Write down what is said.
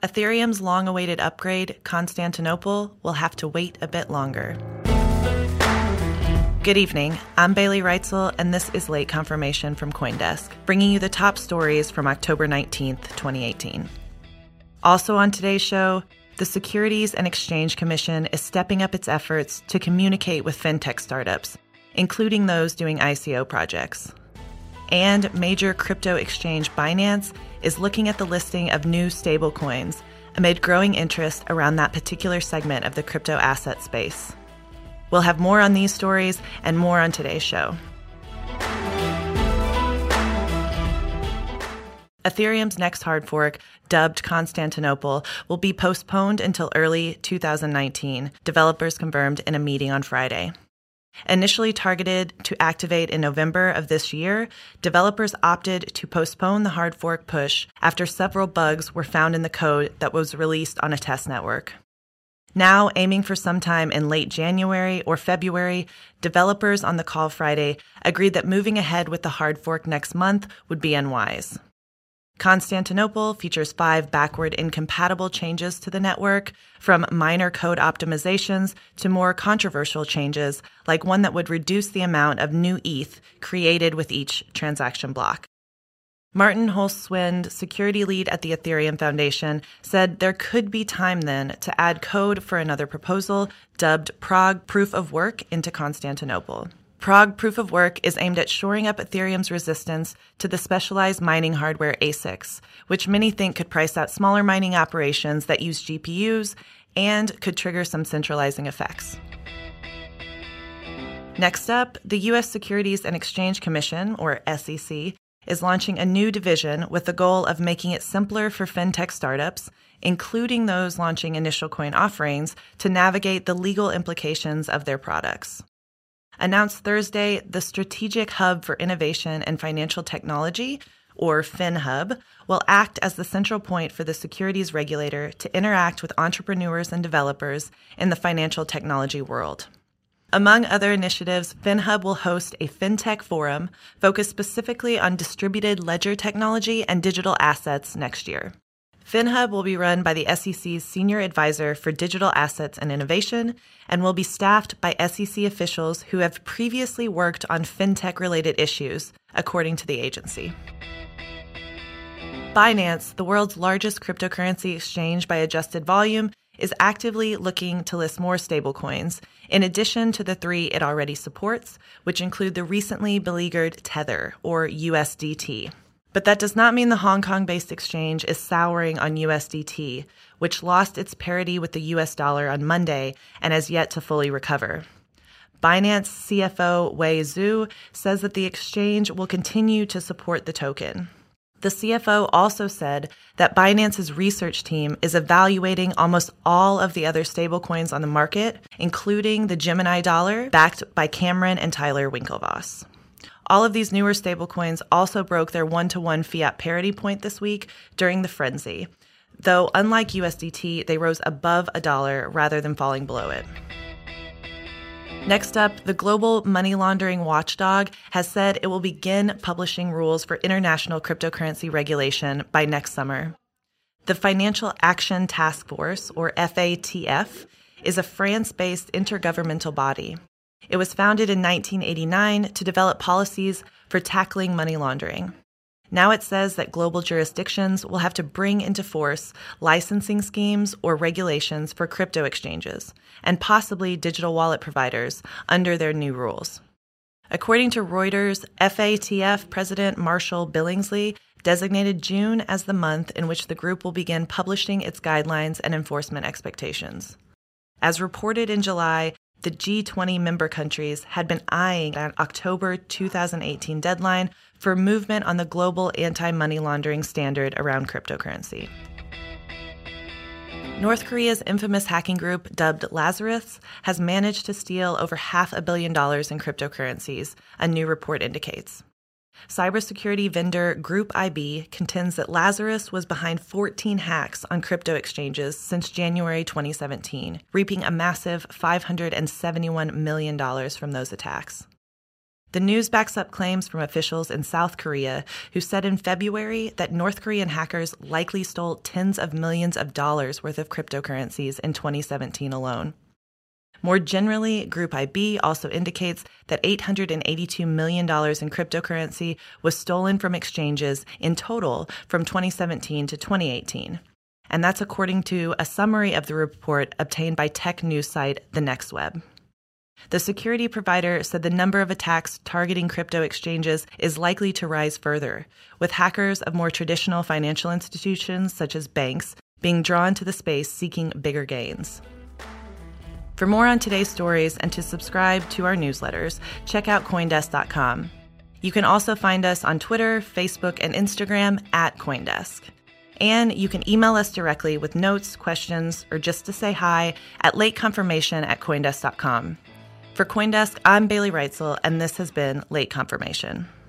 Ethereum's long-awaited upgrade, Constantinople, will have to wait a bit longer. Good evening. I'm Bailey Reitzel, and this is Late Confirmation from CoinDesk, bringing you the top stories from October 19th, 2018. Also on today's show, the Securities and Exchange Commission is stepping up its efforts to communicate with fintech startups, including those doing ICO projects. And major crypto exchange Binance is looking at the listing of new stablecoins amid growing interest around that particular segment of the crypto asset space. We'll have more on these stories and more on today's show. Ethereum's next hard fork, dubbed Constantinople, will be postponed until early 2019, developers confirmed in a meeting on Friday. Initially targeted to activate in November of this year, developers opted to postpone the hard fork push after several bugs were found in the code that was released on a test network. Now, aiming for sometime in late January or February, developers on the call Friday agreed that moving ahead with the hard fork next month would be unwise. Constantinople features 5 backward-incompatible changes to the network, from minor code optimizations to more controversial changes, like one that would reduce the amount of new ETH created with each transaction block. Martin Holzwind, security lead at the Ethereum Foundation, said there could be time then to add code for another proposal dubbed Prague Proof of Work into Constantinople. Prague Proof of Work is aimed at shoring up Ethereum's resistance to the specialized mining hardware ASICs, which many think could price out smaller mining operations that use GPUs and could trigger some centralizing effects. Next up, the U.S. Securities and Exchange Commission, or SEC, is launching a new division with the goal of making it simpler for fintech startups, including those launching initial coin offerings, to navigate the legal implications of their products. Announced Thursday, the Strategic Hub for Innovation and Financial Technology, or FinHub, will act as the central point for the securities regulator to interact with entrepreneurs and developers in the financial technology world. Among other initiatives, FinHub will host a fintech forum focused specifically on distributed ledger technology and digital assets next year. FinHub will be run by the SEC's Senior Advisor for Digital Assets and Innovation and will be staffed by SEC officials who have previously worked on fintech-related issues, according to the agency. Binance, the world's largest cryptocurrency exchange by adjusted volume, is actively looking to list more stablecoins, in addition to the 3 it already supports, which include the recently beleaguered Tether, or USDT. But that does not mean the Hong Kong-based exchange is souring on USDT, which lost its parity with the US dollar on Monday and has yet to fully recover. Binance CFO Wei Zhu says that the exchange will continue to support the token. The CFO also said that Binance's research team is evaluating almost all of the other stablecoins on the market, including the Gemini dollar, backed by Cameron and Tyler Winklevoss. All of these newer stablecoins also broke their one-to-one fiat parity point this week during the frenzy, though unlike USDT, they rose above $1 rather than falling below it. Next up, the global money laundering watchdog has said it will begin publishing rules for international cryptocurrency regulation by next summer. The Financial Action Task Force, or FATF, is a France-based intergovernmental body. It was founded in 1989 to develop policies for tackling money laundering. Now it says that global jurisdictions will have to bring into force licensing schemes or regulations for crypto exchanges and possibly digital wallet providers under their new rules. According to Reuters, FATF President Marshall Billingsley designated June as the month in which the group will begin publishing its guidelines and enforcement expectations. As reported in July, the G20 member countries had been eyeing an October 2018 deadline for movement on the global anti-money laundering standard around cryptocurrency. North Korea's infamous hacking group, dubbed Lazarus, has managed to steal over $500 million in cryptocurrencies, a new report indicates. Cybersecurity vendor Group IB contends that Lazarus was behind 14 hacks on crypto exchanges since January 2017, reaping a massive $571 million from those attacks. The news backs up claims from officials in South Korea who said in February that North Korean hackers likely stole tens of millions of dollars worth of cryptocurrencies in 2017 alone. More generally, Group IB also indicates that $882 million in cryptocurrency was stolen from exchanges in total from 2017 to 2018. And that's according to a summary of the report obtained by tech news site The Next Web. The security provider said the number of attacks targeting crypto exchanges is likely to rise further, with hackers of more traditional financial institutions, such as banks, being drawn to the space seeking bigger gains. For more on today's stories and to subscribe to our newsletters, check out Coindesk.com. You can also find us on Twitter, Facebook, and Instagram at Coindesk. And you can email us directly with notes, questions, or just to say hi at lateconfirmation@coindesk.com. For Coindesk, I'm Bailey Reitzel, and this has been Late Confirmation.